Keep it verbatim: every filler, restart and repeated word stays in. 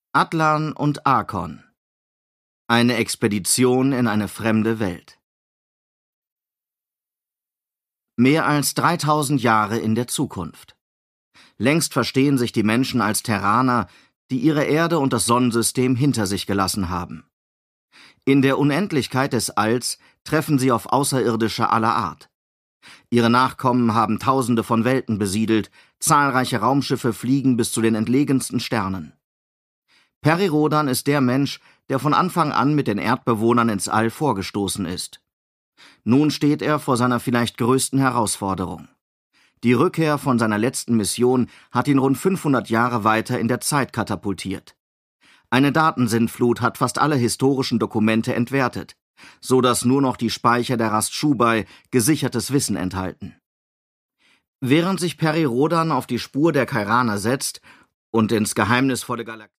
Atlan und Arkon. Eine Expedition in eine fremde Welt. Mehr als dreitausend Jahre in der Zukunft. Längst verstehen sich die Menschen als Terraner, die ihre Erde und das Sonnensystem hinter sich gelassen haben. In der Unendlichkeit des Alls treffen sie auf Außerirdische aller Art. Ihre Nachkommen haben Tausende von Welten besiedelt, zahlreiche Raumschiffe fliegen bis zu den entlegensten Sternen. Peri Rhodan ist der Mensch, der von Anfang an mit den Erdbewohnern ins All vorgestoßen ist. Nun steht er vor seiner vielleicht größten Herausforderung. Die Rückkehr von seiner letzten Mission hat ihn rund fünfhundert Jahre weiter in der Zeit katapultiert. Eine Datensintflut hat fast alle historischen Dokumente entwertet, so dass nur noch die Speicher der Rast Shubai gesichertes Wissen enthalten. Während sich Peri Rhodan auf die Spur der Kairaner setzt und ins geheimnisvolle Galaxie